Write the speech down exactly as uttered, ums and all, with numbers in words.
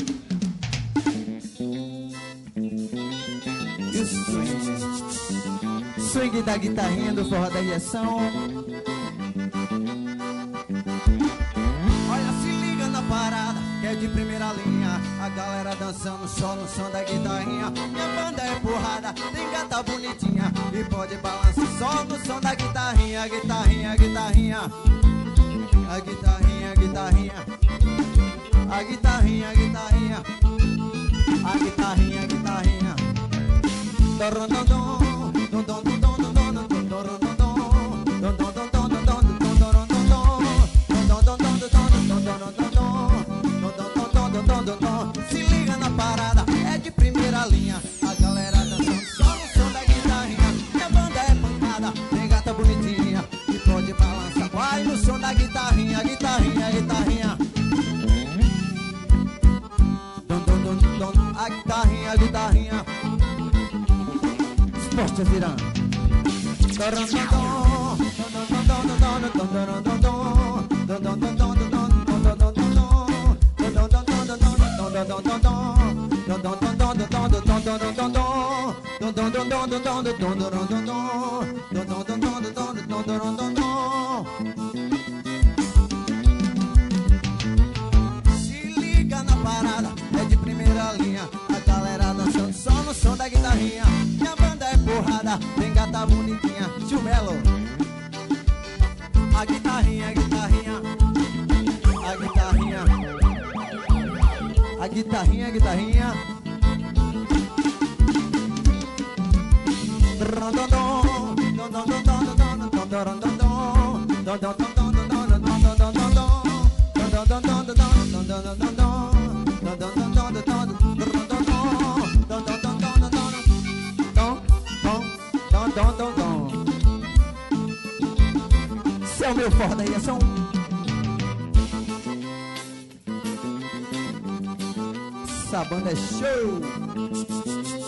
E o swing, swing da guitarrinha do forró da injeção. Olha, se liga na parada, que é de primeira linha. A galera dançando só no som da guitarrinha. Minha banda é porrada, tem gata bonitinha e pode balançar só no som da guitarrinha. Guitarrinha, guitarrinha, a guitarrinha, guitarrinha, a guitarrinha, guitarrinha, a guitarrinha, guitarrinha. Dorondondom, dondondom, dondondom, dorondondom, dondondom, dondondom. Se liga na parada, é de primeira linha. A galera dançando só no som da guitarrinha. Minha banda é pancada, tem gata bonitinha e pode balançar. Vai no som da guitarrinha, guitarrinha, guitarrinha. A guitarrinha, a guitarrinha. Esporte virando. Se liga na parada, é de primeira linha. A galera dançando só no som da guitarrinha. Minha banda é porrada, tem gata bonitinha. Tio Melo. A guitarrinha, a guitarrinha, a guitarrinha, a guitarrinha, a guitarrinha. Esse é o meu forró da injeção. Essa banda é show.